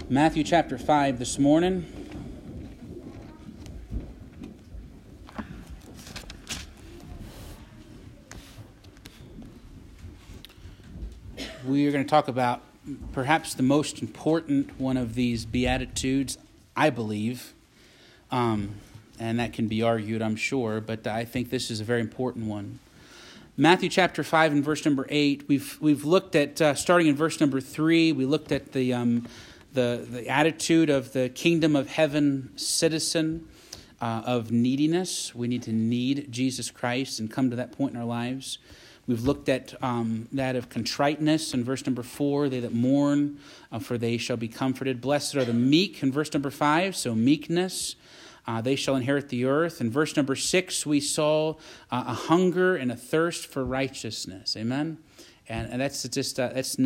Matthew chapter 5 this morning. We are going to talk about perhaps the most important one of these Beatitudes, I believe. And that can be argued, I'm sure, but I think this is a very important one. Matthew chapter 5 and verse number 8, we've looked at, starting in verse number 3, we looked at the attitude of the kingdom of heaven citizen, of neediness. We need to need Jesus Christ and come to that point in our lives. We've looked at that of contriteness in verse number 4, they that mourn, for they shall be comforted. Blessed are the meek in verse number 5, so meekness. They shall inherit the earth. In verse number 6, we saw a hunger and a thirst for righteousness. Amen? And that's just that's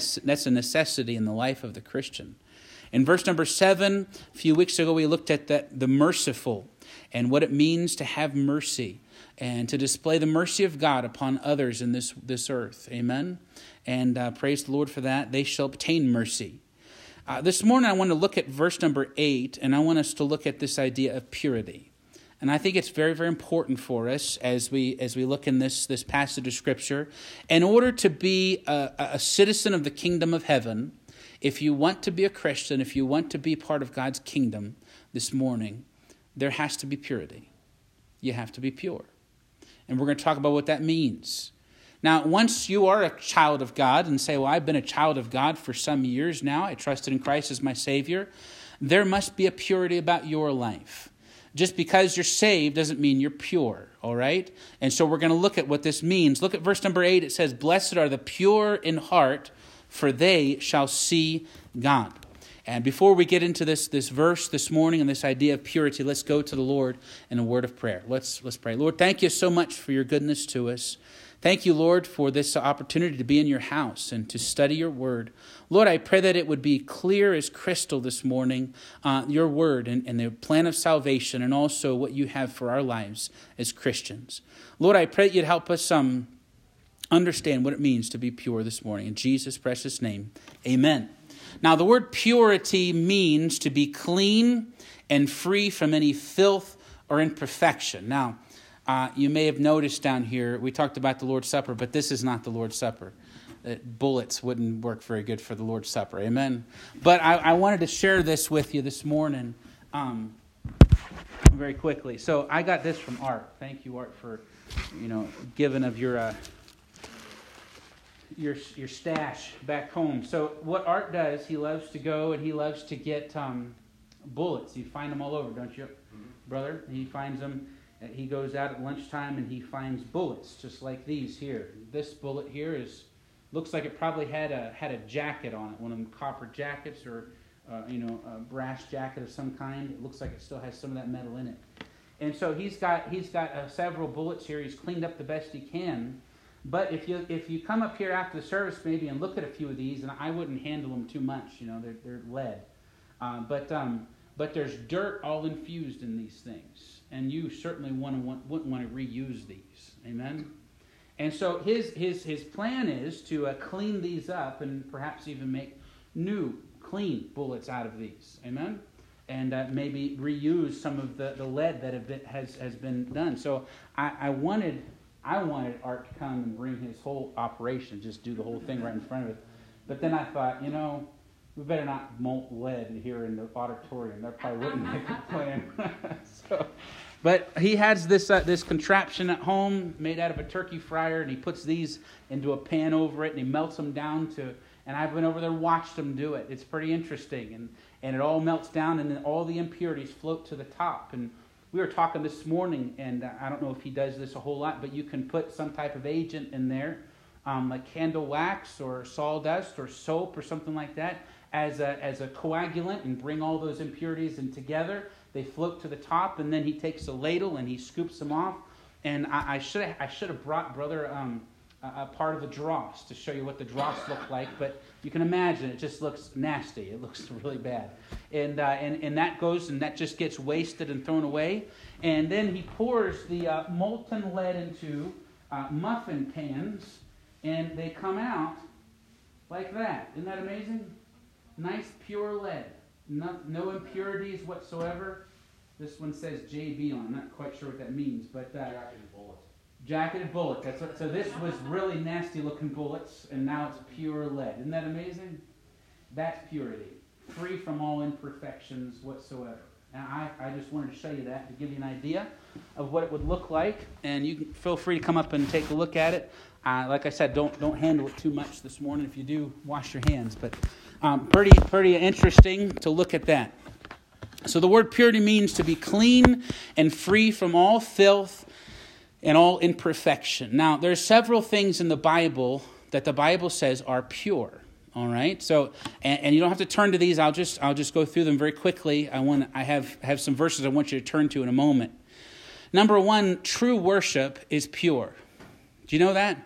a necessity in the life of the Christian. In verse number 7, a few weeks ago, we looked at the merciful and what it means to have mercy and to display the mercy of God upon others in this earth. Amen? And praise the Lord for that. They shall obtain mercy. This morning, I want to look at verse number 8, and I want us to look at this idea of purity. And I think it's very, very important for us as we look in this passage of Scripture. In order to be a citizen of the kingdom of heaven, if you want to be a Christian, if you want to be part of God's kingdom this morning, there has to be purity. You have to be pure. And we're going to talk about what that means. Now, once you are a child of God and say, well, I've been a child of God for some years now, I trusted in Christ as my Savior, there must be a purity about your life. Just because you're saved doesn't mean you're pure, all right? And so we're going to look at what this means. Look at verse number 8. It says, blessed are the pure in heart, for they shall see God. And before we get into this verse this morning and this idea of purity, let's go to the Lord in a word of prayer. Let's pray. Lord, thank you so much for your goodness to us. Thank you, Lord, for this opportunity to be in your house and to study your word. Lord, I pray that it would be clear as crystal this morning, your word and the plan of salvation and also what you have for our lives as Christians. Lord, I pray that you'd help us understand what it means to be pure this morning. In Jesus' precious name, amen. Now, the word purity means to be clean and free from any filth or imperfection. Now, you may have noticed down here, we talked about the Lord's Supper, but this is not the Lord's Supper. Bullets wouldn't work very good for the Lord's Supper, amen? But I wanted to share this with you this morning very quickly. So I got this from Art. Thank you, Art, for giving of your stash back home. So what Art does, he loves to go and he loves to get bullets. You find them all over, don't you, brother? He finds them. He goes out at lunchtime and he finds bullets just like these here. This bullet here looks like it probably had a jacket on it, one of them copper jackets or a brass jacket of some kind. It looks like it still has some of that metal in it. And so he's got several bullets here. He's cleaned up the best he can. But if you come up here after the service maybe and look at a few of these, and I wouldn't handle them too much, they're lead. But there's dirt all infused in these things. And you certainly wouldn't want to reuse these. Amen? And so his plan is to clean these up and perhaps even make new, clean bullets out of these. Amen? And maybe reuse some of the lead that has been done. So I wanted Art to come and bring his whole operation, just do the whole thing right in front of it. But then I thought, we better not molt lead here in the auditorium. That probably wouldn't make a plan. But he has this contraption at home made out of a turkey fryer, and he puts these into a pan over it, and he melts them down and I've been over there and watched him do it. It's pretty interesting, and it all melts down, and then all the impurities float to the top. And we were talking this morning, and I don't know if he does this a whole lot, but you can put some type of agent in there, like candle wax or sawdust or soap or something like that, as a coagulant and bring all those impurities in together. They float to the top, and then he takes a ladle and he scoops them off. And I should have brought Brother a part of the dross to show you what the dross looked like, but you can imagine it just looks nasty. It looks really bad. And that goes and that just gets wasted and thrown away. And then he pours the molten lead into muffin pans, and they come out like that. Isn't that amazing? Nice pure lead. No impurities whatsoever. This one says JB on. I'm not quite sure what that means, but Jacketed bullets. Jacketed bullet. That's what. So this was really nasty looking bullets, and now it's pure lead. Isn't that amazing? That's purity, free from all imperfections whatsoever. And I just wanted to show you that to give you an idea of what it would look like, and you can feel free to come up and take a look at it. Like I said, don't handle it too much this morning. If you do, wash your hands. But pretty interesting to look at that. So the word purity means to be clean and free from all filth and all imperfection. Now, there are several things in the Bible that the Bible says are pure. All right. So, and you don't have to turn to these. I'll just go through them very quickly. I have some verses I want you to turn to in a moment. Number one, true worship is pure. Do you know that?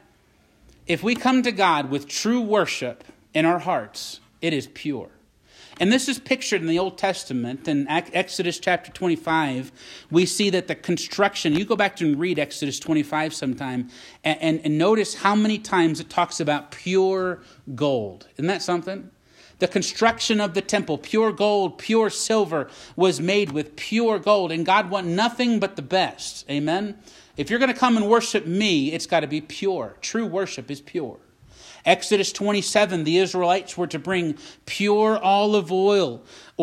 If we come to God with true worship in our hearts, it is pure. And this is pictured in the Old Testament. In Exodus chapter 25, we see that the construction, you go back and read Exodus 25 sometime, and notice how many times it talks about pure gold. Isn't that something? The construction of the temple, pure gold, pure silver, was made with pure gold. And God wanted nothing but the best. Amen? If you're going to come and worship me, it's got to be pure. True worship is pure. Exodus 27, the Israelites were to bring pure olive oil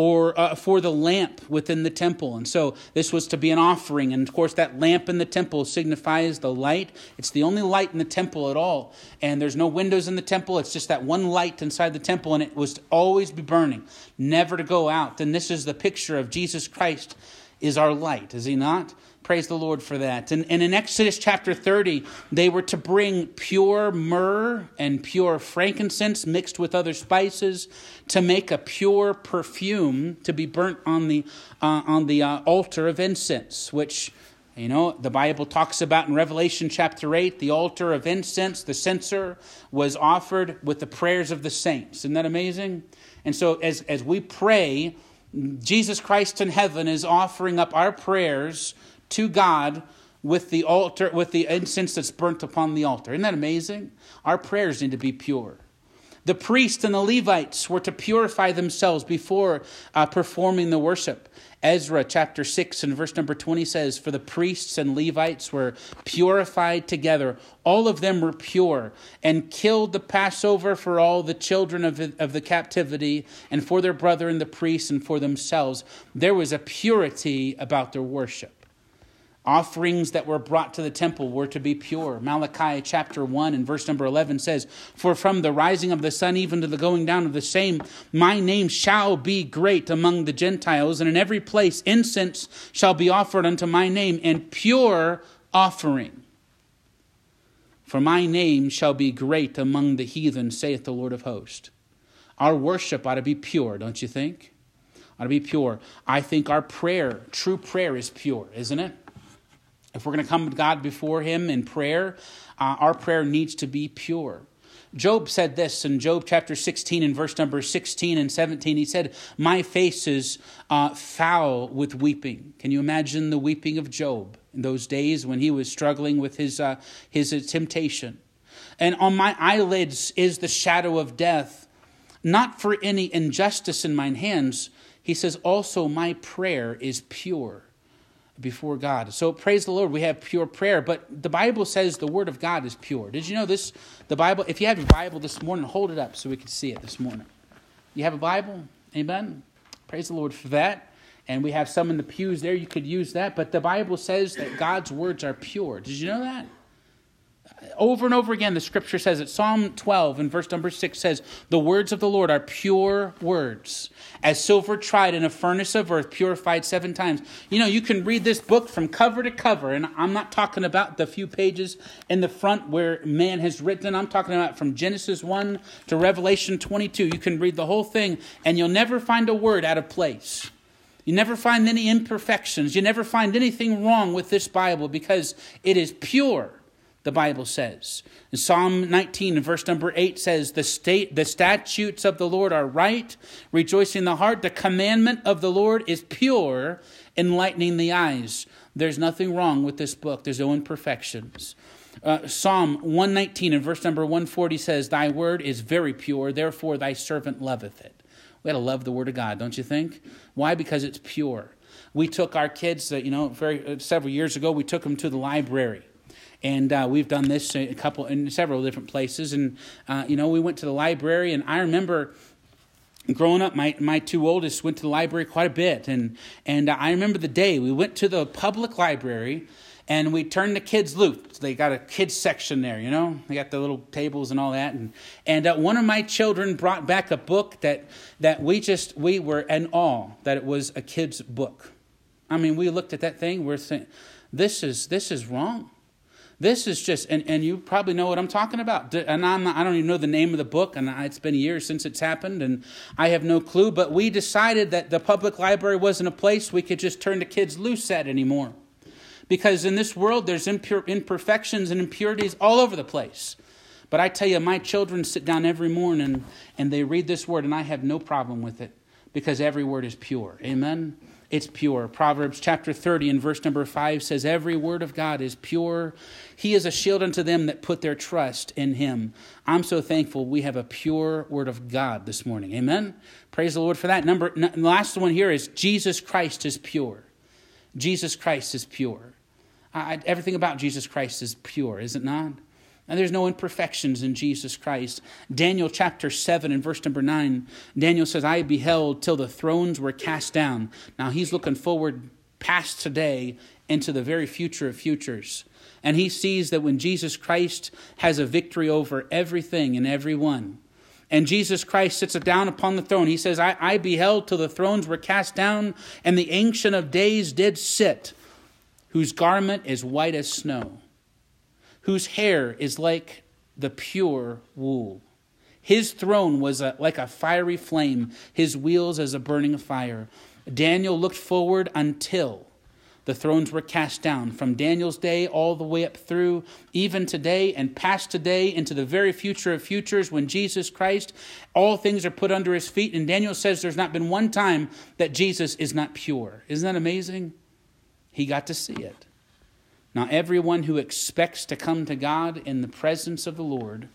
for the lamp within the temple. And so this was to be an offering. And of course, that lamp in the temple signifies the light. It's the only light in the temple at all. And there's no windows in the temple. It's just that one light inside the temple. And it was to always be burning, never to go out. And this is the picture of Jesus Christ is our light, is he not? Praise the Lord for that. And in Exodus chapter 30, they were to bring pure myrrh and pure frankincense mixed with other spices to make a pure perfume to be burnt on the altar of incense, which, you know, the Bible talks about in Revelation chapter 8, the altar of incense, the censer, was offered with the prayers of the saints. Isn't that amazing? And so as we pray, Jesus Christ in heaven is offering up our prayers to God with the altar, with the incense that's burnt upon the altar. Isn't that amazing? Our prayers need to be pure. The priests and the Levites were to purify themselves before performing the worship. Ezra chapter 6 and verse number 20 says, "For the priests and Levites were purified together. All of them were pure, and killed the Passover for all the children of the captivity, and for their brethren the priests, and for themselves." There was a purity about their worship. Offerings that were brought to the temple were to be pure. Malachi chapter 1 and verse number 11 says, "For from the rising of the sun even to the going down of the same, my name shall be great among the Gentiles, and in every place incense shall be offered unto my name, and pure offering. For my name shall be great among the heathen, saith the Lord of hosts." Our worship ought to be pure, don't you think? Ought to be pure. I think our prayer, true prayer, is pure, isn't it? If we're going to come to God before him in prayer, our prayer needs to be pure. Job said this in Job chapter 16 and verse number 16 and 17. He said, "My face is foul with weeping." Can you imagine the weeping of Job in those days when he was struggling with his temptation? "And on my eyelids is the shadow of death, not for any injustice in mine hands." He says, "Also my prayer is pure before God." So praise the Lord, we have pure prayer, but the Bible says the word of God is pure. Did you know this? The Bible, if you have your Bible this morning, hold it up so we can see it this morning. You have a Bible? Amen. Praise the Lord for that. And we have some in the pews there. You could use that. But the Bible says that God's words are pure. Did you know that? Over and over again, the scripture says it. Psalm 12 and verse number 6 says, "The words of the Lord are pure words, as silver tried in a furnace of earth, purified 7 times." You know, you can read this book from cover to cover, and I'm not talking about the few pages in the front where man has written. I'm talking about from Genesis 1 to Revelation 22. You can read the whole thing, and you'll never find a word out of place. You never find any imperfections. You never find anything wrong with this Bible because it is pure. The Bible says. In Psalm 19, verse number 8 says, the statutes of the Lord are right, rejoicing the heart. The commandment of the Lord is pure, enlightening the eyes. There's nothing wrong with this book. There's no imperfections. Psalm 119 and verse number 140 says, "Thy word is very pure, therefore thy servant loveth it." We ought to love the Word of God, don't you think? Why? Because it's pure. We took our kids, several years ago, we took them to the library. And we've done this in several different places. And, we went to the library, and I remember growing up, my two oldest went to the library quite a bit. And I remember the day we went to the public library, and we turned the kids loose. They got a kids section there, They got the little tables and all that. And one of my children brought back a book that we were in awe that it was a kid's book. I mean, we looked at that thing, we're saying, this is wrong. This is just, and you probably know what I'm talking about. And I don't even know the name of the book, and it's been years since it's happened, and I have no clue. But we decided that the public library wasn't a place we could just turn the kids loose at anymore. Because in this world, there's imperfections and impurities all over the place. But I tell you, my children sit down every morning, and they read this word, and I have no problem with it, because every word is pure. Amen? It's pure. Proverbs chapter 30 and verse number 5 says, every word of God is pure. He is a shield unto them that put their trust in him. I'm so thankful we have a pure word of God this morning. Amen? Praise the Lord for that. The last one here is Jesus Christ is pure. Jesus Christ is pure. Everything about Jesus Christ is pure, is it not? And there's no imperfections in Jesus Christ. Daniel chapter 7 and verse number 9, Daniel says, I beheld till the thrones were cast down. Now he's looking forward past today into the very future of futures. And he sees that when Jesus Christ has a victory over everything and everyone, and Jesus Christ sits down upon the throne, he says, I beheld till the thrones were cast down, and the Ancient of Days did sit, whose garment is white as snow, whose hair is like the pure wool. His throne was like a fiery flame, his wheels as a burning fire. Daniel looked forward until the thrones were cast down, from Daniel's day all the way up through even today and past today into the very future of futures when Jesus Christ, all things are put under his feet. And Daniel says there's not been one time that Jesus is not pure. Isn't that amazing? He got to see it. Now, everyone who expects to come to God in the presence of the Lord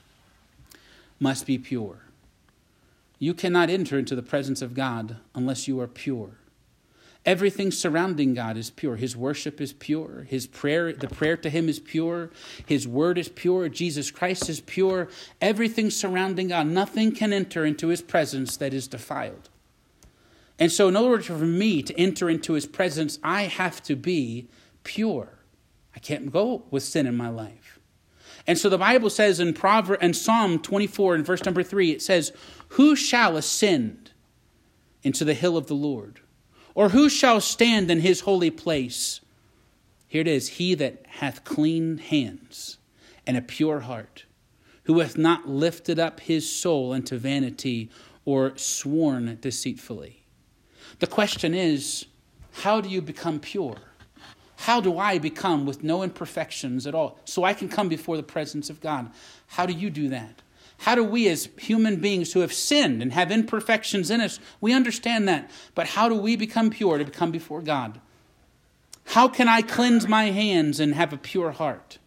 must be pure. You cannot enter into the presence of God unless you are pure. Everything surrounding God is pure. His worship is pure. His prayer, the prayer to him is pure. His word is pure. Jesus Christ is pure. Everything surrounding God, nothing can enter into his presence that is defiled. And so in order for me to enter into his presence, I have to be pure. I can't go with sin in my life. And so the Bible says in Psalm 24 and verse number 3, it says, who shall ascend into the hill of the Lord? Or who shall stand in his holy place? Here it is, he that hath clean hands and a pure heart, who hath not lifted up his soul unto vanity or sworn deceitfully. The question is, how do you become pure? How do I become with no imperfections at all so I can come before the presence of God? How do you do that? How do we as human beings who have sinned and have imperfections in us, we understand that. But how do we become pure to become before God? How can I cleanse my hands and have a pure heart?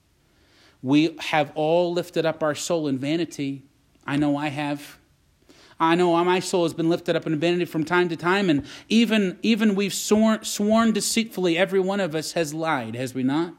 We have all lifted up our soul in vanity. I know I have. I know my soul has been lifted up in vanity from time to time. And even we've sworn deceitfully. Every one of us has lied, has we not?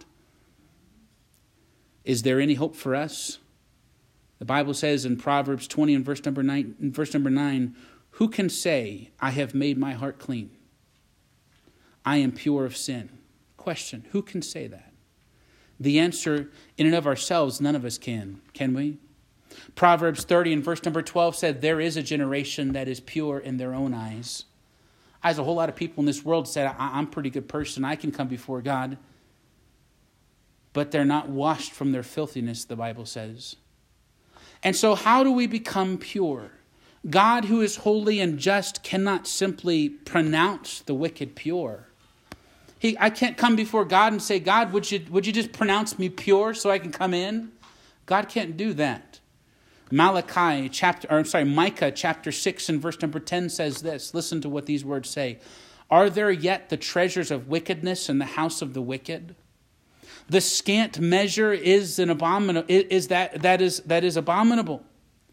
Is there any hope for us? The Bible says in Proverbs 20 and verse number 9, who can say, I have made my heart clean? I am pure of sin. Question, who can say that? The answer, in and of ourselves, none of us can we? Proverbs 30 and verse number 12 said, there is a generation that is pure in their own eyes. There's a whole lot of people in this world said, I'm a pretty good person, I can come before God. But they're not washed from their filthiness, the Bible says. And so how do we become pure? God, who is holy and just, cannot simply pronounce the wicked pure. I can't come before God and say, God, would you just pronounce me pure so I can come in? God can't do that. Micah chapter 6 and verse number 10 says this. Listen to what these words say. Are there yet the treasures of wickedness in the house of the wicked? The scant measure is an abominable. That is abominable.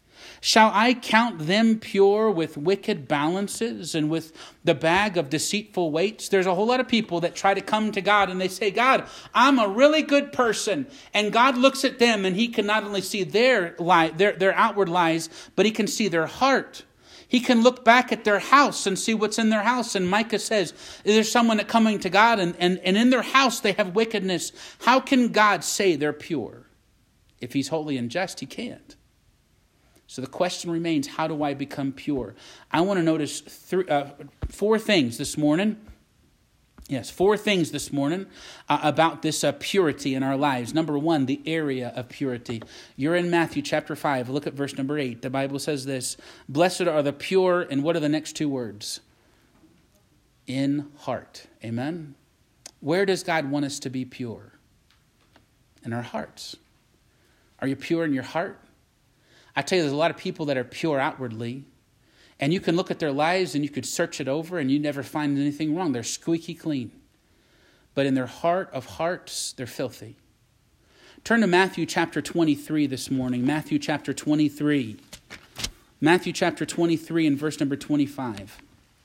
Shall I count them pure with wicked balances and with the bag of deceitful weights? There's a whole lot of people that try to come to God and they say, God, I'm a really good person. And God looks at them and he can not only see their outward lies, but he can see their heart. He can look back at their house and see what's in their house. And Micah says, there's someone that coming to God and in their house they have wickedness. How can God say they're pure? If he's holy and just, he can't. So the question remains, how do I become pure? I want to notice four things this morning. Yes, four things this morning about this purity in our lives. Number one, the area of purity. You're in Matthew chapter 5. Look at verse number 8. The Bible says this, blessed are the pure, and what are the next two words? In heart. Amen? Where does God want us to be pure? In our hearts. Are you pure in your heart? I tell you, there's a lot of people that are pure outwardly, and you can look at their lives and you could search it over and you never find anything wrong. They're squeaky clean. But in their heart of hearts, they're filthy. Turn to Matthew chapter 23 this morning. Matthew chapter 23. Matthew chapter 23 and verse number 25.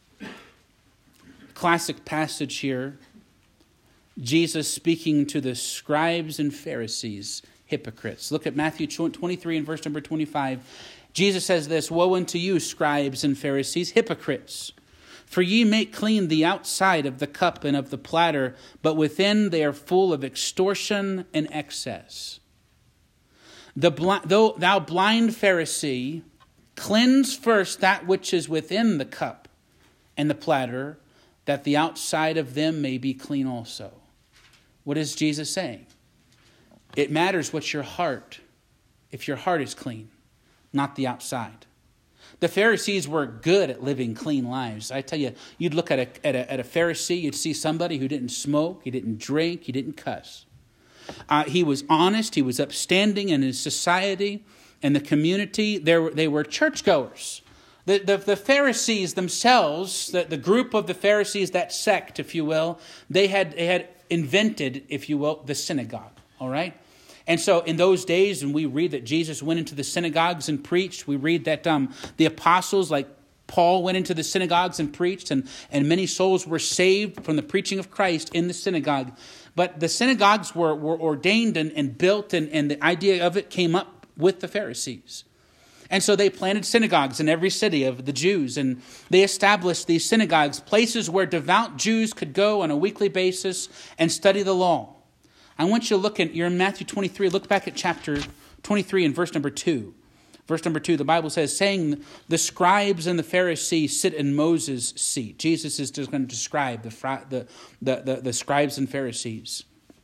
Classic passage here. Jesus speaking to the scribes and Pharisees, hypocrites. Look at Matthew 23 and verse number 25. Jesus says this, woe unto you, scribes and Pharisees, hypocrites! For ye make clean the outside of the cup and of the platter, but within they are full of extortion and excess. Thou blind Pharisee, cleanse first that which is within the cup and the platter, that the outside of them may be clean also. What is Jesus saying? It matters what's your heart, if your heart is clean, not the outside. The Pharisees were good at living clean lives. I tell you, you'd look at a Pharisee, you'd see somebody who didn't smoke, he didn't drink, he didn't cuss. He was honest, he was upstanding in his society and the community. They were churchgoers. The Pharisees themselves, the group of the Pharisees, that sect, if you will, they had invented, if you will, the synagogue. All right? And so in those days, when we read that Jesus went into the synagogues and preached, we read that the apostles like Paul went into the synagogues and preached, and many souls were saved from the preaching of Christ in the synagogue. But the synagogues were ordained and built, and the idea of it came up with the Pharisees. And so they planted synagogues in every city of the Jews, and they established these synagogues, places where devout Jews could go on a weekly basis and study the law. I want you to you're in Matthew 23, look back at chapter 23 and verse number 2. Verse number 2, the Bible says, saying, the scribes and the Pharisees sit in Moses' seat. Jesus is just going to describe the scribes and Pharisees.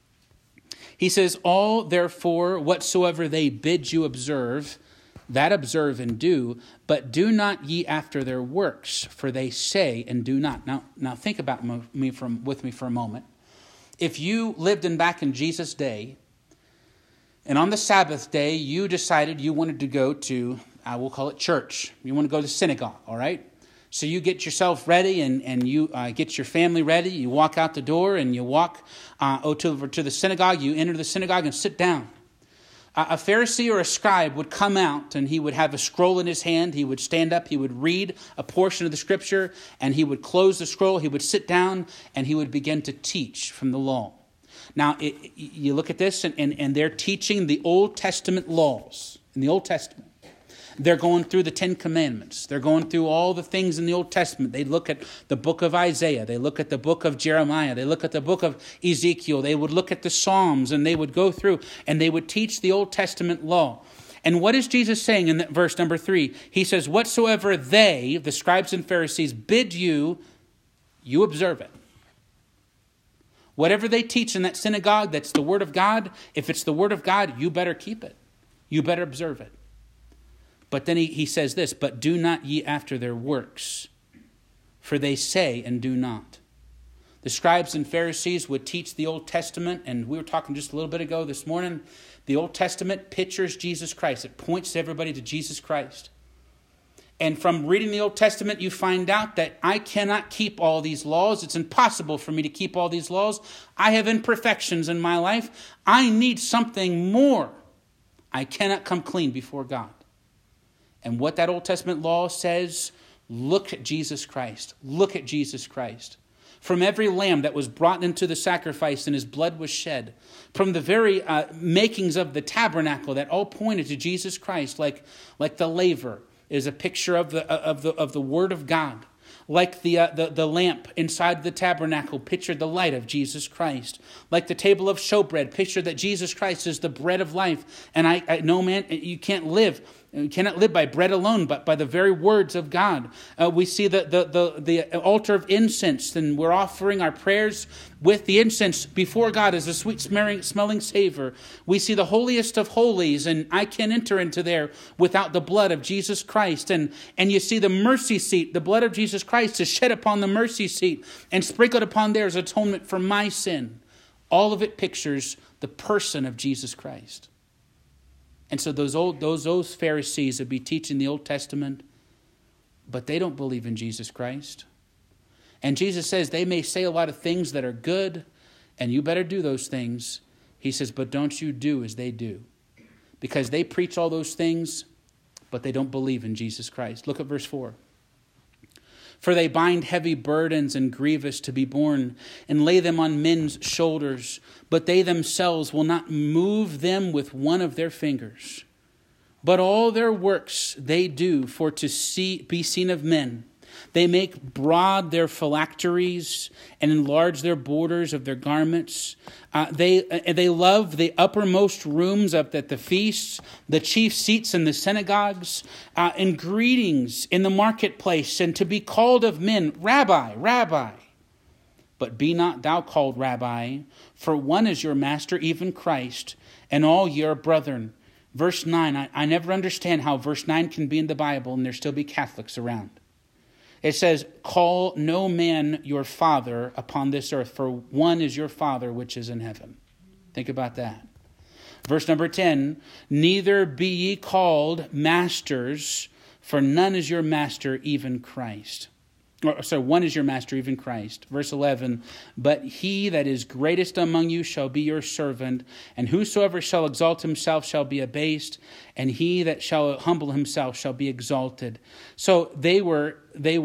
He says, all therefore whatsoever they bid you observe, that observe and do, but do not ye after their works, for they say and do not. Now think about with me for a moment. If you lived back in Jesus' day, and on the Sabbath day, you decided you wanted to go to, I will call it church. You want to go to synagogue, all right? So you get yourself ready and you get your family ready. You walk out the door and you walk to the synagogue. You enter the synagogue and sit down. A Pharisee or a scribe would come out and he would have a scroll in his hand. He would stand up, he would read a portion of the scripture, and he would close the scroll. He would sit down and he would begin to teach from the law. Now, you look at this and they're teaching the Old Testament laws. In the Old Testament, they're going through the Ten Commandments. They're going through all the things in the Old Testament. They look at the book of Isaiah. They look at the book of Jeremiah. They look at the book of Ezekiel. They would look at the Psalms, and they would go through and they would teach the Old Testament law. And what is Jesus saying in verse number 3? He says, whatsoever they, the scribes and Pharisees, bid you, you observe it. Whatever they teach in that synagogue, that's the word of God. If it's the word of God, you better keep it. You better observe it. But then he says this, but do not ye after their works, for they say and do not. The scribes and Pharisees would teach the Old Testament, and we were talking just a little bit ago this morning, the Old Testament pictures Jesus Christ. It points everybody to Jesus Christ. And from reading the Old Testament, you find out that I cannot keep all these laws. It's impossible for me to keep all these laws. I have imperfections in my life. I need something more. I cannot come clean before God. And what that Old Testament law says, look at Jesus Christ. Look at Jesus Christ. From every lamb that was brought into the sacrifice and his blood was shed, from the very makings of the tabernacle that all pointed to Jesus Christ, like the laver is a picture of the Word of God. Like the lamp inside the tabernacle pictured the light of Jesus Christ. Like the table of showbread pictured that Jesus Christ is the bread of life. And I know, man, you cannot live by bread alone, but by the very words of God. We see the altar of incense, and we're offering our prayers with the incense before God as a sweet smelling savor. We see the holiest of holies, and I can't enter into there without the blood of Jesus Christ. And you see the mercy seat. The blood of Jesus Christ is shed upon the mercy seat and sprinkled upon there as atonement for my sin. All of it pictures the person of Jesus Christ. And so those Pharisees would be teaching the Old Testament, but they don't believe in Jesus Christ. And Jesus says they may say a lot of things that are good, and you better do those things. He says, but don't you do as they do. Because they preach all those things, but they don't believe in Jesus Christ. Look at verse 4. For they bind heavy burdens and grievous to be borne, and lay them on men's shoulders, but they themselves will not move them with one of their fingers. But all their works they do for to be seen of men. They make broad their phylacteries and enlarge their borders of their garments. They love the uppermost rooms at the feasts, the chief seats in the synagogues, and greetings in the marketplace, and to be called of men, Rabbi, Rabbi. But be not thou called Rabbi, for one is your master, even Christ, and all ye are brethren. Verse 9, I never understand how verse 9 can be in the Bible and there still be Catholics around. It says, call no man your father upon this earth, for one is your Father which is in heaven. Think about that. Verse number 10, neither be ye called masters, for none is your master, even Christ. One is your master, even Christ. Verse 11, but he that is greatest among you shall be your servant, and whosoever shall exalt himself shall be abased, and he that shall humble himself shall be exalted. So they loved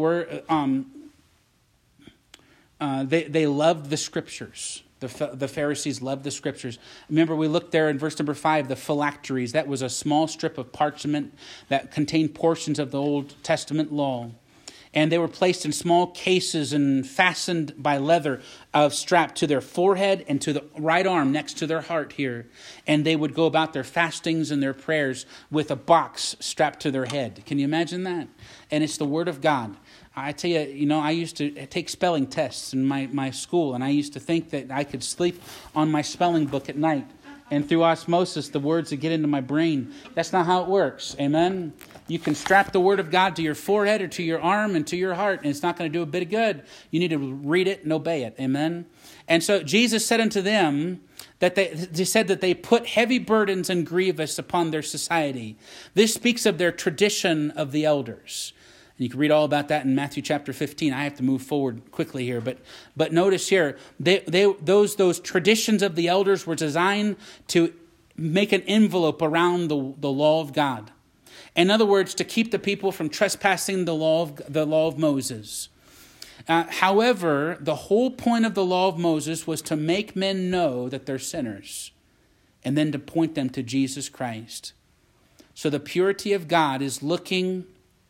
the Scriptures. The Pharisees loved the Scriptures. Remember, we looked there in verse number 5, the phylacteries. That was a small strip of parchment that contained portions of the Old Testament law. And they were placed in small cases and fastened by leather strapped to their forehead and to the right arm next to their heart here. And they would go about their fastings and their prayers with a box strapped to their head. Can you imagine that? And it's the Word of God. I tell you, I used to take spelling tests in my school, and I used to think that I could sleep on my spelling book at night. And through osmosis, the words would get into my brain. That's not how it works. Amen? You can strap the Word of God to your forehead or to your arm and to your heart, and it's not going to do a bit of good. You need to read it and obey it. Amen? And so Jesus said unto them that they said that they put heavy burdens and grievous upon their society. This speaks of their tradition of the elders. And you can read all about that in Matthew chapter 15. I have to move forward quickly here. But notice here, those traditions of the elders were designed to make an envelope around the law of God. In other words, to keep the people from trespassing the law of Moses. However, the whole point of the law of Moses was to make men know that they're sinners and then to point them to Jesus Christ. So the purity of God is looking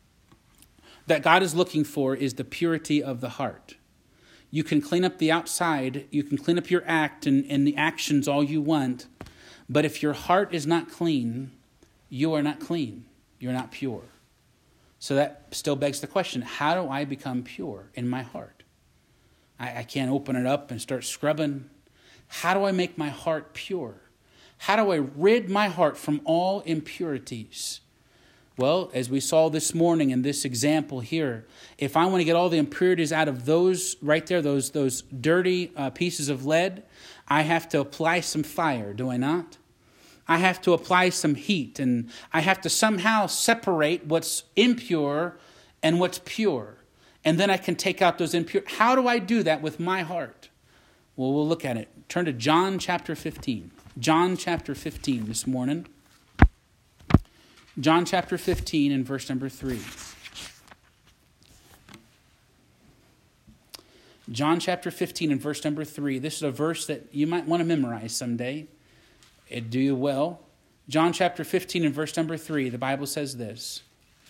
for is the purity of the heart. You can clean up the outside, you can clean up your act and the actions all you want, but if your heart is not clean, you are not clean. You're not pure. So that still begs the question, how do I become pure in my heart? I can't open it up and start scrubbing. How do I make my heart pure? How do I rid my heart from all impurities? Well, as we saw this morning in this example here, if I want to get all the impurities out of those right there, those dirty pieces of lead, I have to apply some fire, do I not? I have to apply some heat, and I have to somehow separate what's impure and what's pure. And then I can take out those impure. How do I do that with my heart? Well, we'll look at it. Turn to John chapter 15. John chapter 15 this morning. John chapter 15 and verse number 3. John chapter 15 and verse number 3. This is a verse that you might want to memorize someday. It'd do you well. John chapter 15 and verse number 3. The Bible says this.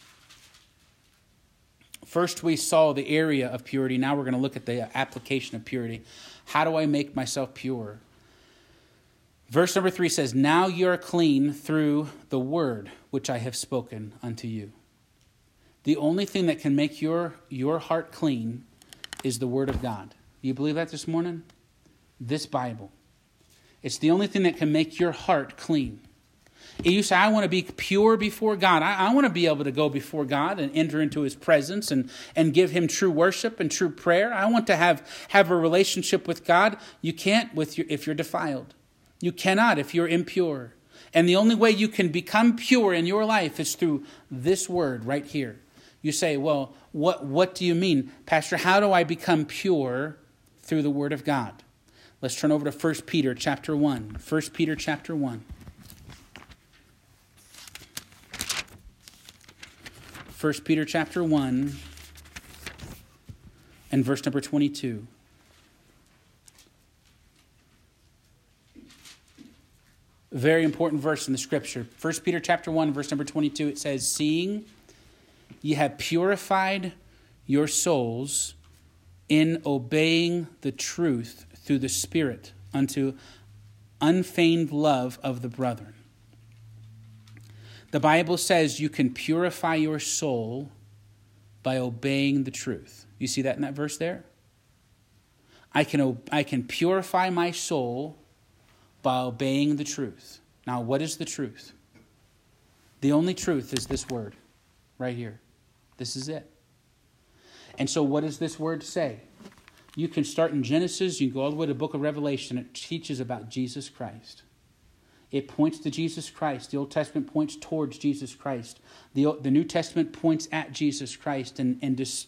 First we saw the area of purity. Now we're going to look at the application of purity. How do I make myself pure? Verse number 3 says, now you are clean through the word which I have spoken unto you. The only thing that can make your heart clean is the word of God. Do you believe that this morning? This Bible. It's the only thing that can make your heart clean. You say, I want to be pure before God. I want to be able to go before God and enter into his presence and give him true worship and true prayer. I want to have a relationship with God. You can't if you're defiled. You cannot if you're impure. And the only way you can become pure in your life is through this word right here. You say, well, what do you mean? Pastor, how do I become pure through the word of God? Let's turn over to 1 Peter chapter 1. 1 Peter chapter 1. 1 Peter chapter 1 and verse number 22. A very important verse in the scripture. 1 Peter chapter 1, verse number 22, it says, seeing ye have purified your souls in obeying the truth through the Spirit unto unfeigned love of the brethren. The Bible says you can purify your soul by obeying the truth. You see that in that verse there? I can purify my soul by obeying the truth. Now, what is the truth? The only truth is this word right here. This is it. And so what does this word say? You can start in Genesis, you can go all the way to the book of Revelation. It teaches about Jesus Christ. It points to Jesus Christ. The Old Testament points towards Jesus Christ. The New Testament points at Jesus Christ and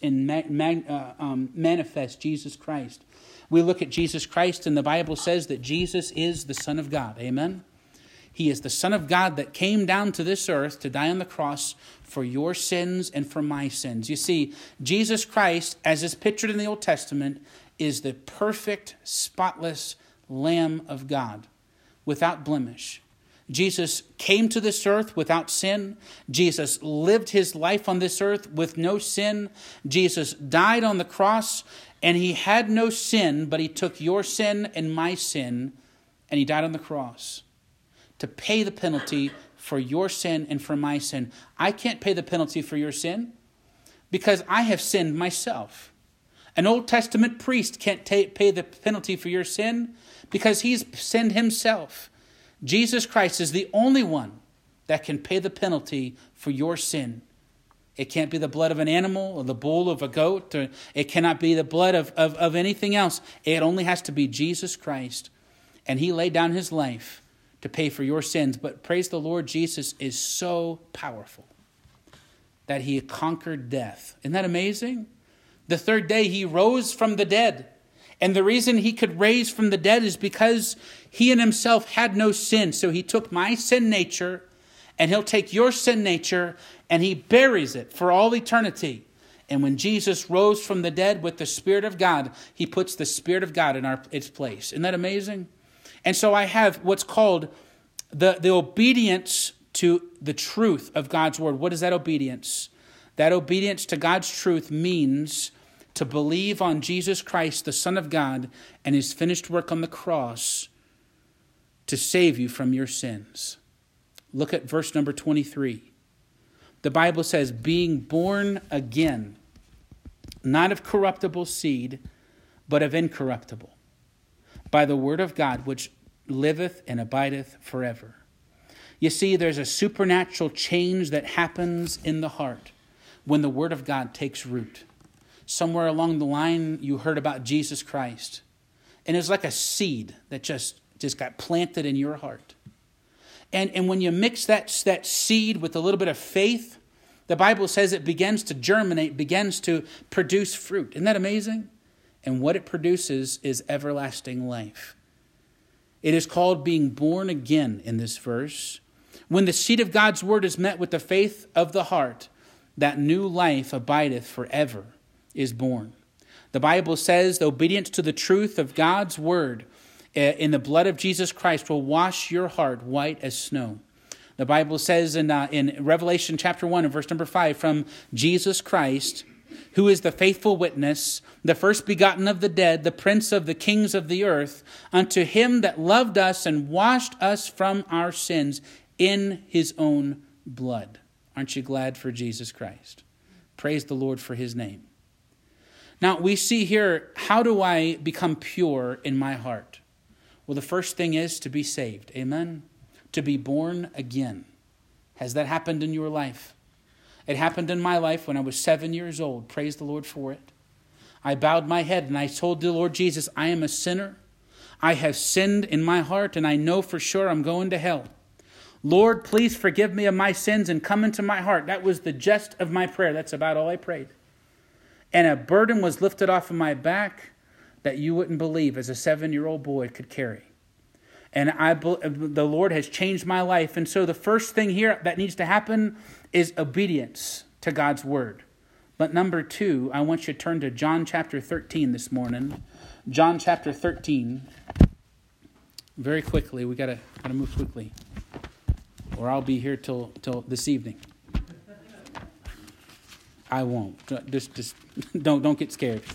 manifests Jesus Christ. We look at Jesus Christ, and the Bible says that Jesus is the Son of God. Amen? He is the Son of God that came down to this earth to die on the cross for your sins and for my sins. You see, Jesus Christ, as is pictured in the Old Testament, is the perfect, spotless Lamb of God, without blemish. Jesus came to this earth without sin. Jesus lived his life on this earth with no sin. Jesus died on the cross, and he had no sin, but he took your sin and my sin, and he died on the cross to pay the penalty for your sin and for my sin. I can't pay the penalty for your sin because I have sinned myself. An Old Testament priest can't pay the penalty for your sin because he's sinned himself. Jesus Christ is the only one that can pay the penalty for your sin. It can't be the blood of an animal or the bull of a goat. Or it cannot be the blood of anything else. It only has to be Jesus Christ. And he laid down his life to pay for your sins. But praise the Lord, Jesus is so powerful that he conquered death. Isn't that amazing? The third day he rose from the dead. And the reason he could raise from the dead is because he in himself had no sin. So he took my sin nature and he'll take your sin nature and he buries it for all eternity. And when Jesus rose from the dead with the Spirit of God, he puts the Spirit of God in its place. Isn't that amazing? And so I have what's called the obedience to the truth of God's word. What is that obedience? That obedience to God's truth means to believe on Jesus Christ, the Son of God, and his finished work on the cross to save you from your sins. Look at verse number 23. The Bible says, being born again, not of corruptible seed, but of incorruptible, by the word of God, which liveth and abideth forever. You see, there's a supernatural change that happens in the heart when the word of God takes root. Somewhere along the line, you heard about Jesus Christ. And it's like a seed that just got planted in your heart. And when you mix that seed with a little bit of faith, the Bible says it begins to germinate, begins to produce fruit. Isn't that amazing? And what it produces is everlasting life. It is called being born again in this verse. When the seed of God's word is met with the faith of the heart, that new life abideth forever is born. The Bible says the obedience to the truth of God's word in the blood of Jesus Christ will wash your heart white as snow. The Bible says in Revelation chapter 1 and verse number 5, from Jesus Christ, who is the faithful witness, the first begotten of the dead, the prince of the kings of the earth, unto him that loved us and washed us from our sins in his own blood. Aren't you glad for Jesus Christ? Praise the Lord for his name. Now we see here, how do I become pure in my heart? Well, the first thing is to be saved. Amen? To be born again. Has that happened in your life? It happened in my life when I was 7 years old. Praise the Lord for it. I bowed my head and I told the Lord Jesus, I am a sinner. I have sinned in my heart and I know for sure I'm going to hell. Lord, please forgive me of my sins and come into my heart. That was the gist of my prayer. That's about all I prayed. And a burden was lifted off of my back that you wouldn't believe as a 7-year-old boy could carry. And the Lord has changed my life. And so the first thing here that needs to happen is obedience to God's word. But number 2, I want you to turn to John chapter 13 this morning. John chapter 13. Very quickly. We gotta move quickly, or I'll be here till this evening. I won't. Just don't get scared.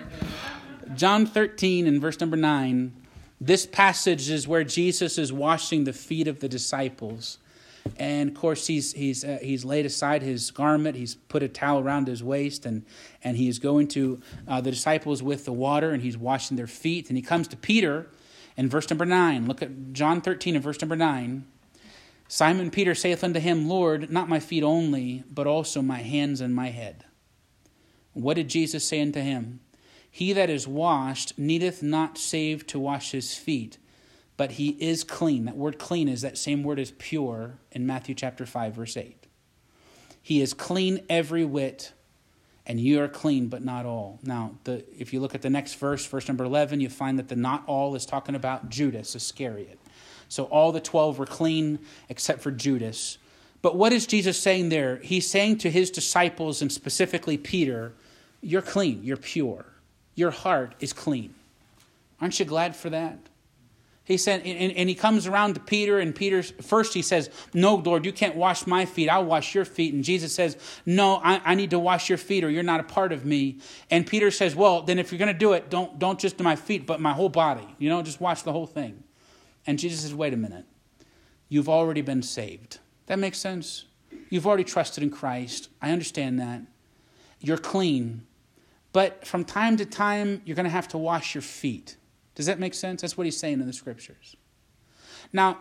John 13 and verse number 9. This passage is where Jesus is washing the feet of the disciples. And of course, he's laid aside his garment. He's put a towel around his waist, and he's going to the disciples with the water, and he's washing their feet. And he comes to Peter in verse number 9. Look at John 13 and verse number 9. Simon Peter saith unto him, Lord, not my feet only, but also my hands and my head. What did Jesus say unto him? He that is washed needeth not save to wash his feet, but he is clean. That word clean is that same word as pure in Matthew chapter 5, verse 8. He is clean every whit, and you are clean, but not all. Now, if you look at the next verse, verse number 11, you find that the not all is talking about Judas Iscariot. So all the 12 were clean except for Judas. But what is Jesus saying there? He's saying to his disciples, and specifically Peter, you're clean, you're pure. Your heart is clean. Aren't you glad for that? He said, and he comes around to Peter, and first he says, no, Lord, you can't wash my feet. I'll wash your feet. And Jesus says, no, I need to wash your feet or you're not a part of me. And Peter says, well, then if you're going to do it, don't just do my feet, but my whole body. Just wash the whole thing. And Jesus says, wait a minute. You've already been saved. That makes sense? You've already trusted in Christ. I understand that. You're clean. But from time to time, you're going to have to wash your feet. Does that make sense? That's what he's saying in the scriptures. Now,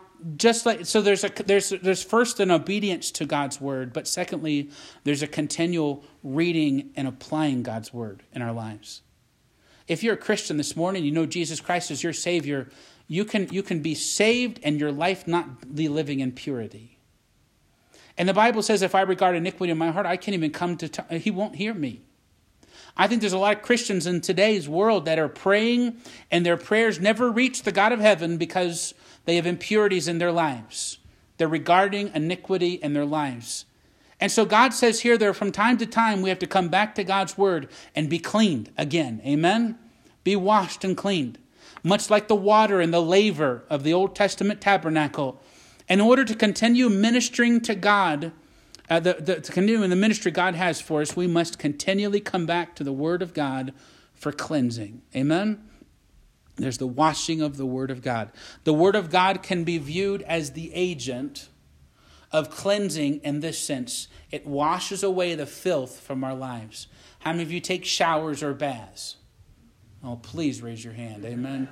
there's first an obedience to God's word, but secondly, there's a continual reading and applying God's word in our lives. If you're a Christian this morning, you know Jesus Christ is your Savior, you can be saved and your life not be living in purity. And the Bible says, if I regard iniquity in my heart, I can't even come to he won't hear me. I think there's a lot of Christians in today's world that are praying and their prayers never reach the God of heaven because they have impurities in their lives. They're regarding iniquity in their lives. And so God says here that from time to time we have to come back to God's word and be cleaned again. Amen? Be washed and cleaned. Much like the water and the laver of the Old Testament tabernacle. In order to continue ministering to God, to continue in the ministry God has for us, we must continually come back to the Word of God for cleansing. Amen? There's the washing of the Word of God. The Word of God can be viewed as the agent of cleansing in this sense. It washes away the filth from our lives. How many of you take showers or baths? Oh, please raise your hand. Amen.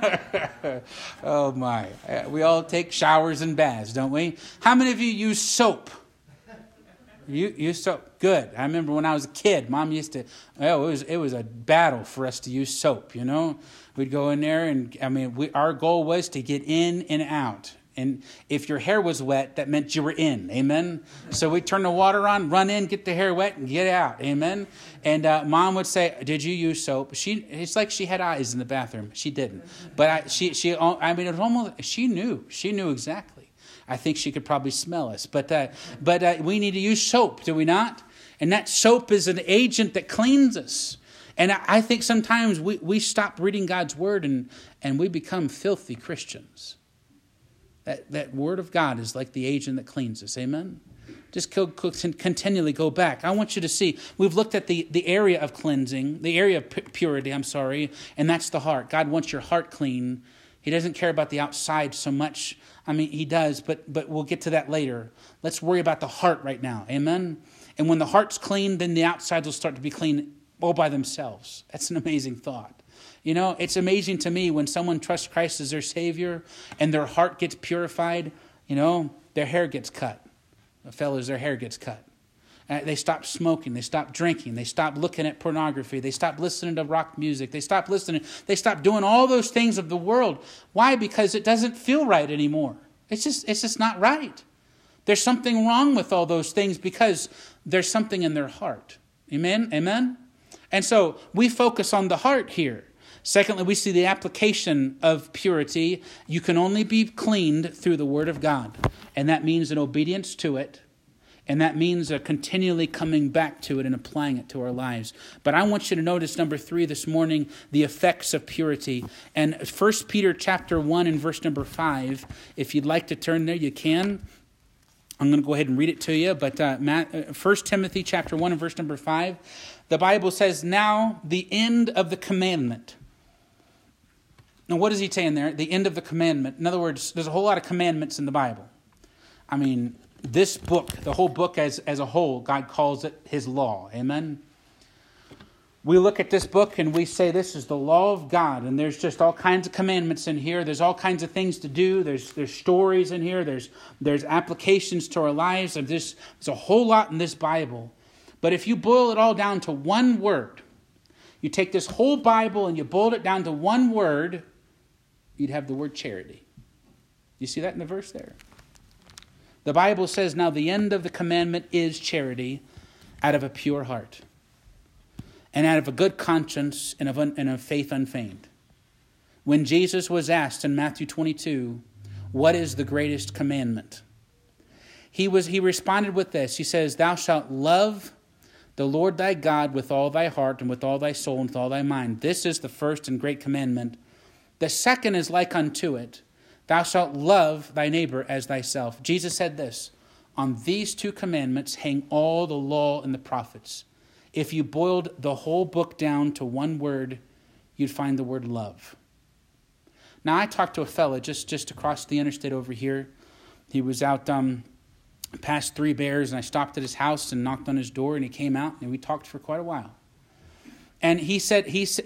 Oh, my. We all take showers and baths, don't we? How many of you use soap? You soap. Good. I remember when I was a kid, Mom used to, it was a battle for us to use soap, We'd go in there and, our goal was to get in and out. And if your hair was wet, that meant you were in. Amen. So we'd turn the water on, run in, get the hair wet, and get out. Amen. And Mom would say, "Did you use soap?" It's like she had eyes in the bathroom. She didn't, but it was almost. She knew exactly. I think she could probably smell us. But we need to use soap, do we not? And that soap is an agent that cleans us. And I think sometimes we stop reading God's word and we become filthy Christians. That word of God is like the agent that cleans us. Amen? Just continually go back. I want you to see, we've looked at the area of cleansing, the area of purity, and that's the heart. God wants your heart clean. He doesn't care about the outside so much. I mean, he does, but we'll get to that later. Let's worry about the heart right now. Amen? And when the heart's clean, then the outsides will start to be clean all by themselves. That's an amazing thought. You know, it's amazing to me when someone trusts Christ as their Savior and their heart gets purified, you know, their hair gets cut. Fellas, their hair gets cut. They stop smoking. They stop drinking. They stop looking at pornography. They stop listening to rock music. They stop doing all those things of the world. Why? Because it doesn't feel right anymore. It's just not right. There's something wrong with all those things because there's something in their heart. Amen? Amen? And so we focus on the heart here. Secondly, we see the application of purity. You can only be cleaned through the Word of God. And that means an obedience to it. And that means a continually coming back to it and applying it to our lives. But I want you to notice, number 3 this morning, the effects of purity. And 1 Peter chapter 1 and verse number 5, if you'd like to turn there, you can. I'm going to go ahead and read it to you. But 1 Timothy chapter 1 and verse number 5, the Bible says, now the end of the commandment. Now, what is he saying there? The end of the commandment. In other words, there's a whole lot of commandments in the Bible. I mean, this book, the whole book as a whole, God calls it his law. Amen? We look at this book and we say this is the law of God. And there's just all kinds of commandments in here. There's all kinds of things to do. There's stories in here. There's applications to our lives. There's a whole lot in this Bible. But if you boil it all down to one word, you take this whole Bible and you boil it down to one word, you'd have the word charity. You see that in the verse there? The Bible says, now the end of the commandment is charity out of a pure heart and out of a good conscience and of faith unfeigned. When Jesus was asked in Matthew 22, what is the greatest commandment? He responded with this. He says, thou shalt love the Lord thy God with all thy heart and with all thy soul and with all thy mind. This is the first and great commandment. The second is like unto it. Thou shalt love thy neighbor as thyself. Jesus said this, on these 2 commandments hang all the law and the prophets. If you boiled the whole book down to one word, you'd find the word love. Now, I talked to a fella just across the interstate over here. He was out past Three Bears, and I stopped at his house and knocked on his door, and he came out, and we talked for quite a while. And he said,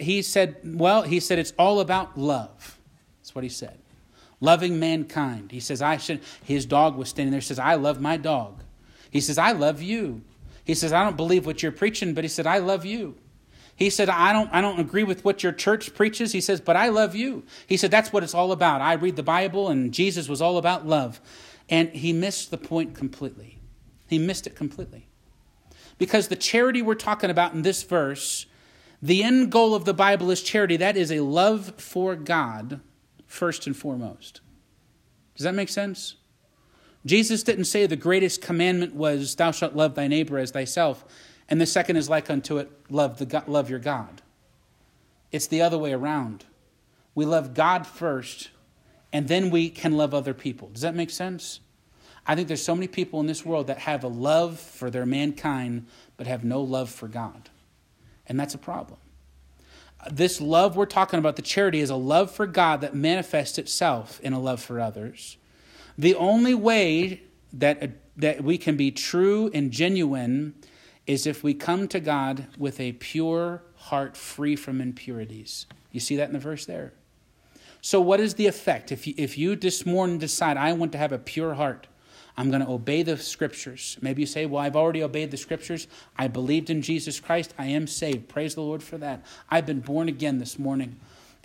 it's all about love. That's what he said. Loving mankind. He says, his dog was standing there. He says, I love my dog. He says, I love you. He says, I don't believe what you're preaching, but he said, I love you. He said, I don't agree with what your church preaches. He says, but I love you. He said, that's what it's all about. I read the Bible, and Jesus was all about love. And he missed the point completely. He missed it completely. Because the charity we're talking about in this verse, the end goal of the Bible is charity. That is a love for God first and foremost. Does that make sense? Jesus didn't say the greatest commandment was thou shalt love thy neighbor as thyself, and the second is like unto it, love your God. It's the other way around. We love God first, and then we can love other people. Does that make sense? I think there's so many people in this world that have a love for their mankind, but have no love for God. And that's a problem. This love we're talking about, the charity, is a love for God that manifests itself in a love for others. The only way that we can be true and genuine is if we come to God with a pure heart free from impurities. You see that in the verse there? So what is the effect? If you this morning decide, I want to have a pure heart, I'm going to obey the Scriptures. Maybe you say, well, I've already obeyed the Scriptures. I believed in Jesus Christ. I am saved. Praise the Lord for that. I've been born again this morning.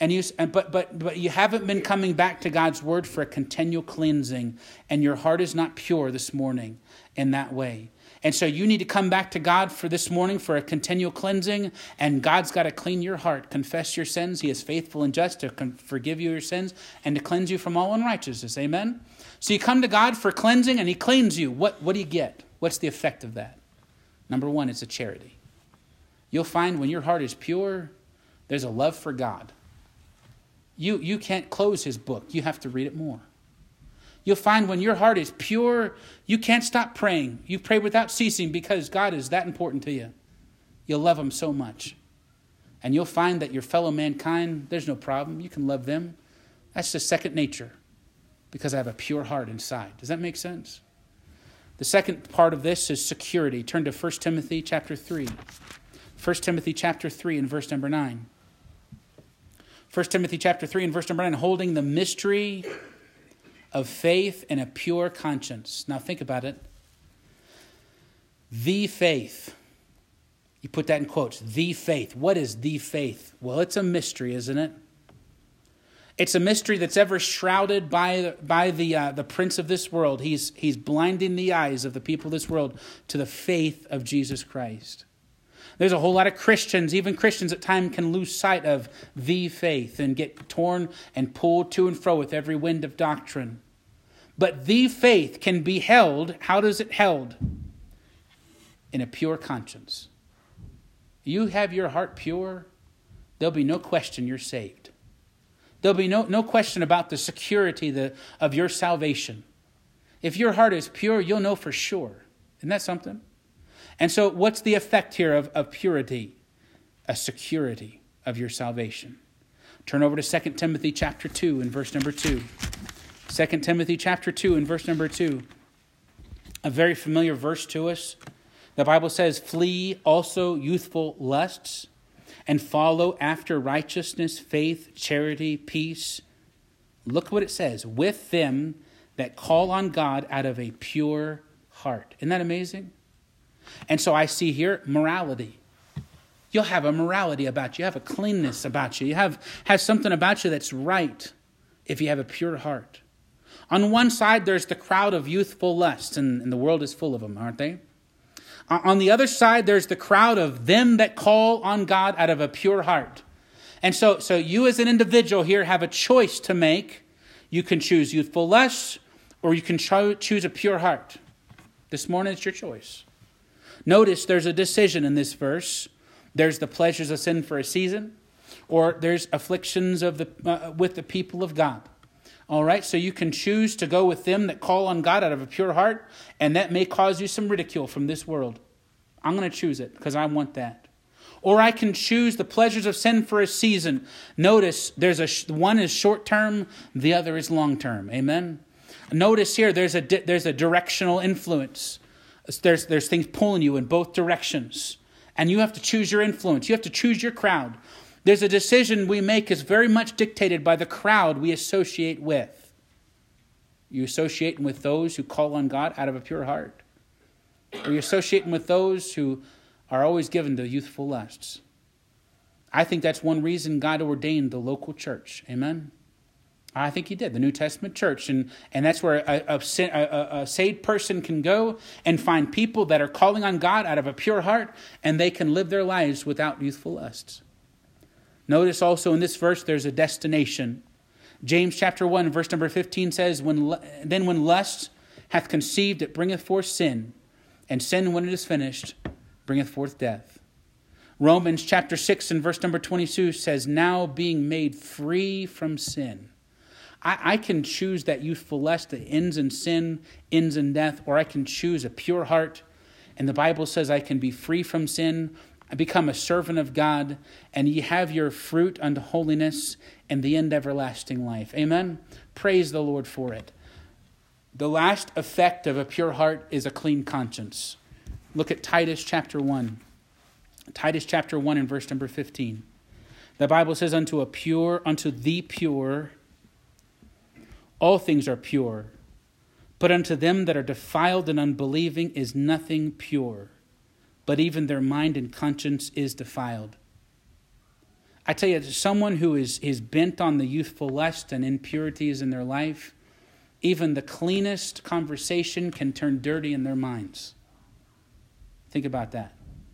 But you haven't been coming back to God's Word for a continual cleansing, and your heart is not pure this morning in that way. And so you need to come back to God for this morning for a continual cleansing. And God's got to clean your heart. Confess your sins. He is faithful and just to forgive you your sins and to cleanse you from all unrighteousness. Amen? So you come to God for cleansing and he cleans you. What do you get? What's the effect of that? Number one, it's a charity. You'll find when your heart is pure, there's a love for God. You can't close his book. You have to read it more. You'll find when your heart is pure, you can't stop praying. You pray without ceasing because God is that important to you. You'll love him so much. And you'll find that your fellow mankind, there's no problem. You can love them. That's just second nature because I have a pure heart inside. Does that make sense? The second part of this is security. Turn to 1 Timothy chapter 3. 1 Timothy chapter 3 and verse number 9. 1 Timothy chapter 3 and verse number 9. Holding the mystery of faith and a pure conscience. Now think about it. The faith. You put that in quotes. The faith. What is the faith? Well, it's a mystery, isn't it? It's a mystery that's ever shrouded by the prince of this world. He's blinding the eyes of the people of this world to the faith of Jesus Christ. There's a whole lot of Christians, even Christians at times can lose sight of the faith and get torn and pulled to and fro with every wind of doctrine. But the faith can be held. How does it held? In a pure conscience. You have your heart pure, there'll be no question you're saved. There'll be no question about the security of your salvation. If your heart is pure, you'll know for sure. Isn't that something? And so what's the effect here of purity? A security of your salvation. Turn over to 2 Timothy chapter 2 and verse number 2. 2 Timothy chapter 2 and verse number 2. A very familiar verse to us. The Bible says, flee also youthful lusts and follow after righteousness, faith, charity, peace. Look what it says. With them that call on God out of a pure heart. Isn't that amazing? And so I see here morality. You'll have a morality about you. You have a cleanness about you. You have something about you that's right if you have a pure heart. On one side, there's the crowd of youthful lusts, and the world is full of them, aren't they? On the other side, there's the crowd of them that call on God out of a pure heart. And so you as an individual here have a choice to make. You can choose youthful lusts, or you can choose a pure heart. This morning, it's your choice. Notice there's a decision in this verse. There's the pleasures of sin for a season, or there's afflictions of with the people of God. All right, so you can choose to go with them that call on God out of a pure heart, and that may cause you some ridicule from this world. I'm going to choose it because I want that. Or I can choose the pleasures of sin for a season. Notice one is short term, the other is long term. Amen. Notice here there's a directional influence. There's things pulling you in both directions. And you have to choose your influence. You have to choose your crowd. There's a decision we make is very much dictated by the crowd we associate with. You associating with those who call on God out of a pure heart? Or you associating with those who are always given to youthful lusts? I think that's one reason God ordained the local church. Amen? I think he did, the New Testament church. And that's where a saved person can go and find people that are calling on God out of a pure heart, and they can live their lives without youthful lusts. Notice also in this verse, there's a destination. James chapter 1, verse number 15 says, Then when lust hath conceived, it bringeth forth sin, and sin, when it is finished, bringeth forth death. Romans chapter 6 and verse number 22 says, Now being made free from sin. I can choose that youthful lust that ends in sin, ends in death, or I can choose a pure heart. And the Bible says I can be free from sin, I become a servant of God, and ye have your fruit unto holiness and the end everlasting life. Amen? Praise the Lord for it. The last effect of a pure heart is a clean conscience. Look at Titus chapter 1. Titus chapter 1 and verse number 15. The Bible says, Unto the pure, all things are pure, but unto them that are defiled and unbelieving is nothing pure, but even their mind and conscience is defiled. I tell you, someone who is bent on the youthful lust and impurities in their life, even the cleanest conversation can turn dirty in their minds. Think about that.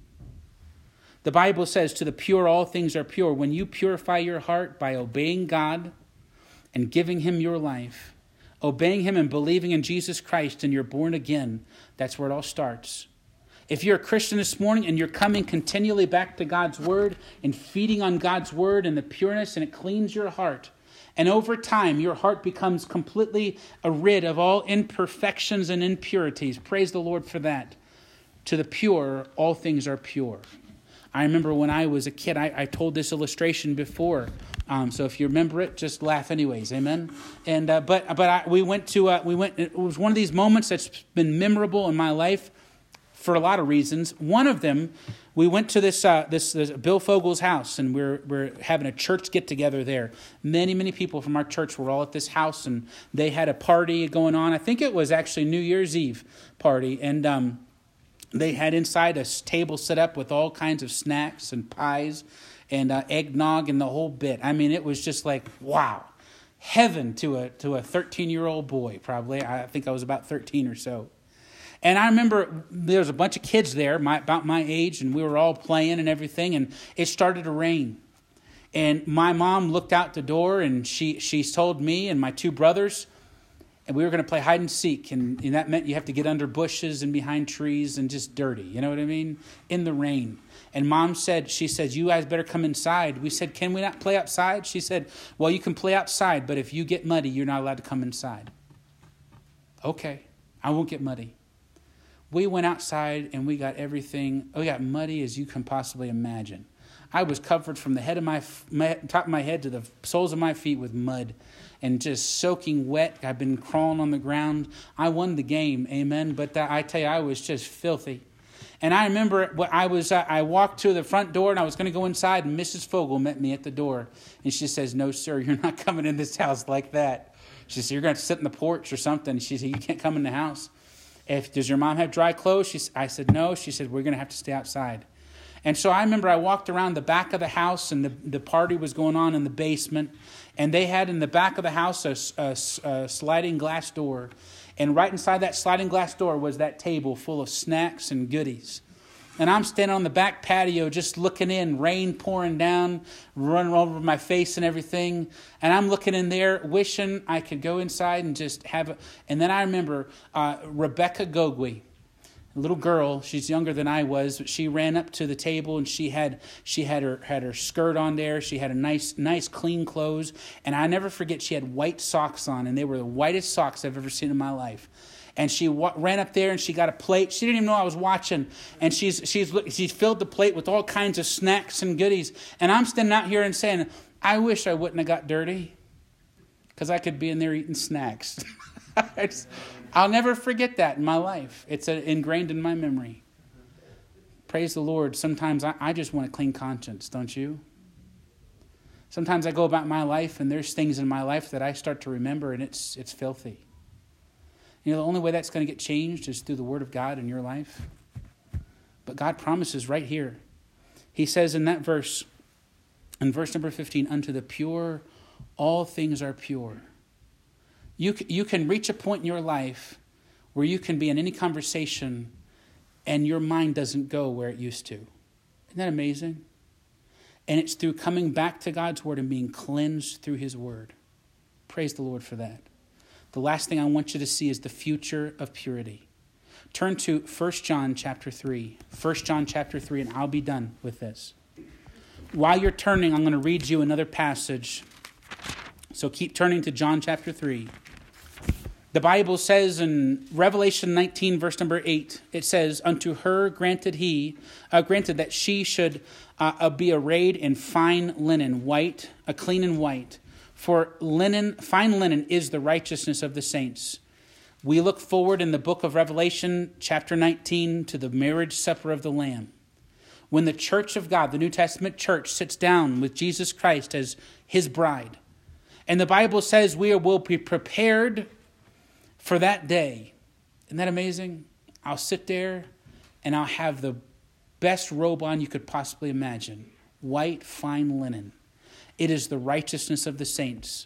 The Bible says, to the pure, all things are pure. When you purify your heart by obeying God and giving him your life, obeying him and believing in Jesus Christ, and you're born again, that's where it all starts. If you're a Christian this morning and you're coming continually back to God's word and feeding on God's word and the pureness, and it cleans your heart, and over time your heart becomes completely rid of all imperfections and impurities. Praise the Lord for that. To the pure, all things are pure. I remember when I was a kid, I told this illustration before. So if you remember it, just laugh anyways. Amen. And we went. It was one of these moments that's been memorable in my life for a lot of reasons. One of them, we went to this Bill Fogle's house, and we're having a church get together there. Many people from our church were all at this house, and they had a party going on. I think it was actually New Year's Eve party, and they had inside a table set up with all kinds of snacks and pies and eggnog and the whole bit. I mean, it was just like, wow, heaven to a 13-year-old boy, probably. I think I was about 13 or so. And I remember there was a bunch of kids there about my age, and we were all playing and everything, and it started to rain. And my mom looked out the door, and she told me and my two brothers, and we were going to play hide and seek, and that meant you have to get under bushes and behind trees and just dirty, you know what I mean, in the rain. And Mom said, you guys better come inside. We said, can we not play outside? She said, well, you can play outside, but if you get muddy, you're not allowed to come inside. Okay, I won't get muddy. We went outside and we got everything. We got muddy as you can possibly imagine. I was covered from the head of my top of my head to the soles of my feet with mud and just soaking wet. I've been crawling on the ground. I won the game, amen. But I tell you, I was just filthy. And I remember I walked to the front door and I was going to go inside, and Mrs. Fogle met me at the door. And she says, no, sir, you're not coming in this house like that. She said, you're going to sit in the porch or something. She said, you can't come in the house. Does your mom have dry clothes? I said, no. She said, we're going to have to stay outside. And so I remember I walked around the back of the house, and the party was going on in the basement. And they had in the back of the house a sliding glass door. And right inside that sliding glass door was that table full of snacks and goodies. And I'm standing on the back patio just looking in, rain pouring down, running over my face and everything. And I'm looking in there, wishing I could go inside and just have it. And then I remember Rebecca Gogwe, a little girl. She's younger than I was, but she ran up to the table and she had her skirt on there. She had a nice clean clothes. And I never forget, she had white socks on, and they were the whitest socks I've ever seen in my life. And she ran up there and she got a plate. She didn't even know I was watching. And she's filled the plate with all kinds of snacks and goodies. And I'm standing out here and saying, I wish I wouldn't have got dirty, because I could be in there eating snacks. I'll never forget that in my life. It's ingrained in my memory. Praise the Lord. Sometimes I just want a clean conscience, don't you? Sometimes I go about my life and there's things in my life that I start to remember, and it's filthy. You know, the only way that's going to get changed is through the Word of God in your life. But God promises right here. He says in that verse, in verse number 15, unto the pure, all things are pure. You can reach a point in your life where you can be in any conversation and your mind doesn't go where it used to. Isn't that amazing? And it's through coming back to God's Word and being cleansed through His Word. Praise the Lord for that. The last thing I want you to see is the future of purity. Turn to 1 John chapter 3. 1 John chapter 3, and I'll be done with this. While you're turning, I'm going to read you another passage. So keep turning to John chapter 3. The Bible says in Revelation 19, verse number 8, it says, unto her granted that she should be arrayed in fine linen, white, clean and white. For fine linen is the righteousness of the saints. We look forward in the book of Revelation, chapter 19, to the marriage supper of the Lamb. When the church of God, the New Testament church, sits down with Jesus Christ as His bride. And the Bible says we will be prepared for that day. Isn't that amazing? I'll sit there and I'll have the best robe on you could possibly imagine. White, fine linen. It is the righteousness of the saints.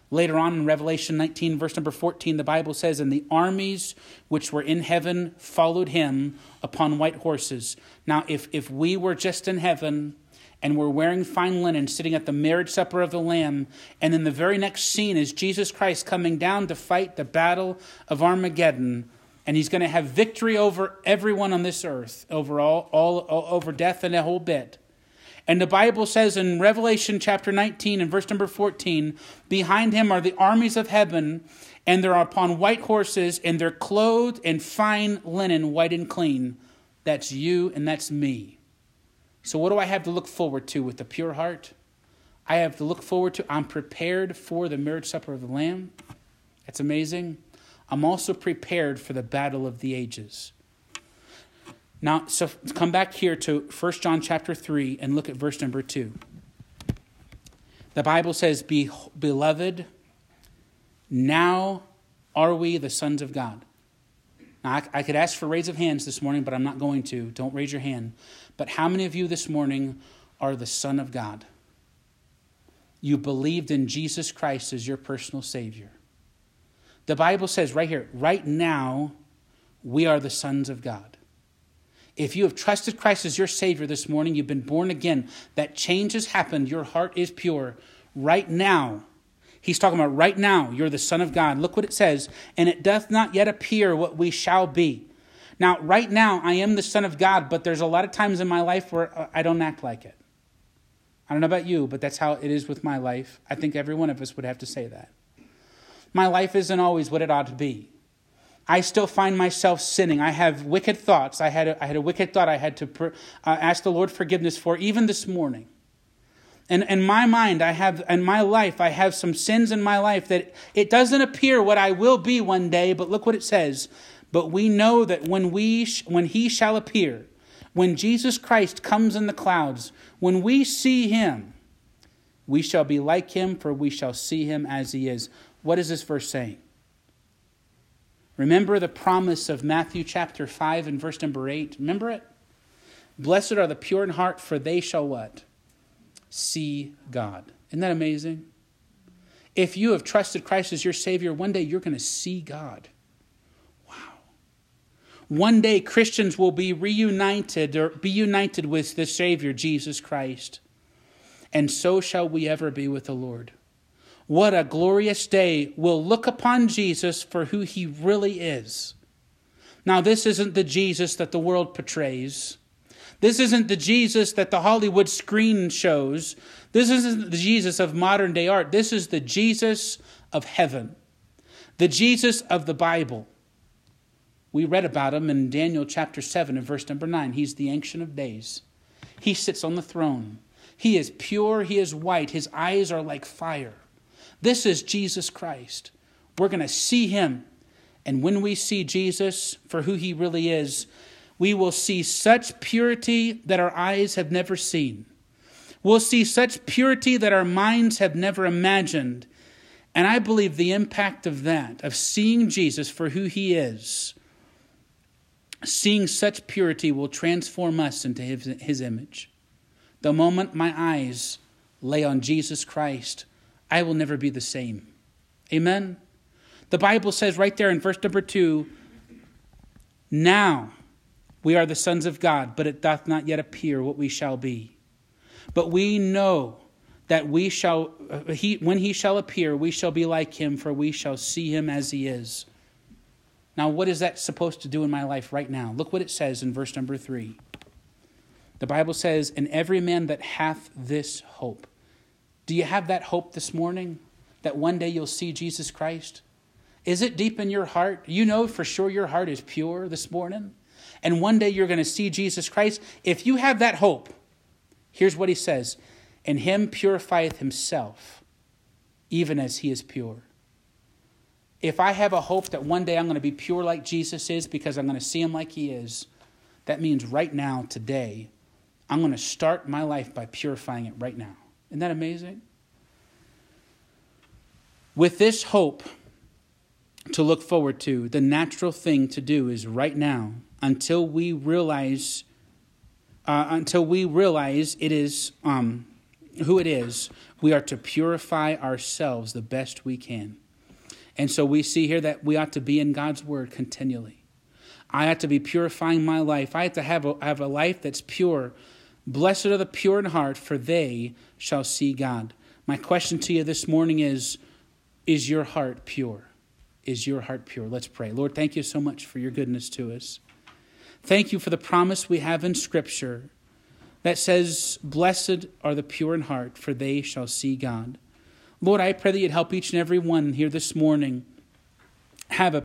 Later on in Revelation 19, verse number 14, the Bible says, "And the armies which were in heaven followed him upon white horses." Now, if we were just in heaven and we're wearing fine linen, sitting at the marriage supper of the Lamb, and then the very next scene is Jesus Christ coming down to fight the battle of Armageddon, and he's going to have victory over everyone on this earth, over over death and a whole bit. And the Bible says in Revelation chapter 19 and verse number 14, "Behind him are the armies of heaven, and they're upon white horses, and they're clothed in fine linen, white and clean." That's you and that's me. So what do I have to look forward to with a pure heart? I have to look forward to, I'm prepared for the marriage supper of the Lamb. That's amazing. I'm also prepared for the battle of the ages. Now, so come back here to 1 John chapter 3 and look at verse number 2. The Bible says, "Beloved, now are we the sons of God." Now, I could ask for raise of hands this morning, but I'm not going to. Don't raise your hand. But how many of you this morning are the Son of God? You believed in Jesus Christ as your personal Savior. The Bible says right here, right now, we are the sons of God. If you have trusted Christ as your Savior this morning, you've been born again, that change has happened, your heart is pure. Right now, he's talking about right now, you're the Son of God. Look what it says, "And it doth not yet appear what we shall be." Now, right now, I am the Son of God, but there's a lot of times in my life where I don't act like it. I don't know about you, but that's how it is with my life. I think every one of us would have to say that. My life isn't always what it ought to be. I still find myself sinning. I have wicked thoughts. I had a wicked thought I had to ask the Lord forgiveness for, even this morning. And in my mind, in my life, I have some sins in my life that it doesn't appear what I will be one day, but look what it says. "But we know that when he shall appear, when Jesus Christ comes in the clouds, when we see him, we shall be like him, for we shall see him as he is." What is this verse saying? Remember the promise of Matthew chapter 5 and verse number 8. Remember it? "Blessed are the pure in heart, for they shall" what? "See God." Isn't that amazing? If you have trusted Christ as your Savior, one day you're going to see God. Wow. One day Christians will be reunited or be united with the Savior, Jesus Christ. And so shall we ever be with the Lord. What a glorious day. We'll look upon Jesus for who he really is. Now, this isn't the Jesus that the world portrays. This isn't the Jesus that the Hollywood screen shows. This isn't the Jesus of modern day art. This is the Jesus of heaven. The Jesus of the Bible. We read about him in Daniel chapter 7 and verse number 9. He's the Ancient of Days. He sits on the throne. He is pure. He is white. His eyes are like fire. This is Jesus Christ. We're going to see him. And when we see Jesus for who he really is, we will see such purity that our eyes have never seen. We'll see such purity that our minds have never imagined. And I believe the impact of that, of seeing Jesus for who he is, seeing such purity will transform us into his image. The moment my eyes lay on Jesus Christ, I will never be the same. Amen? The Bible says right there in verse number 2, "Now we are the sons of God, but it doth not yet appear what we shall be. But we know that when he shall appear, we shall be like him, for we shall see him as he is." Now, what is that supposed to do in my life right now? Look what it says in verse number 3. The Bible says, "And every man that hath this hope." Do you have that hope this morning that one day you'll see Jesus Christ? Is it deep in your heart? You know for sure your heart is pure this morning. And one day you're going to see Jesus Christ. If you have that hope, here's what he says. "And him purifieth himself, even as he is pure." If I have a hope that one day I'm going to be pure like Jesus is because I'm going to see him like he is, that means right now, today, I'm going to start my life by purifying it right now. Isn't that amazing? With this hope to look forward to, the natural thing to do is right now, until we realize it is who it is, we are to purify ourselves the best we can. And so we see here that we ought to be in God's word continually. I ought to be purifying my life. I have to have a life that's pure. Blessed are the pure in heart, for they shall see God. My question to you this morning is your heart pure? Is your heart pure? Let's pray. Lord, thank you so much for your goodness to us. Thank you for the promise we have in Scripture that says, blessed are the pure in heart, for they shall see God. Lord, I pray that you'd help each and every one here this morning have a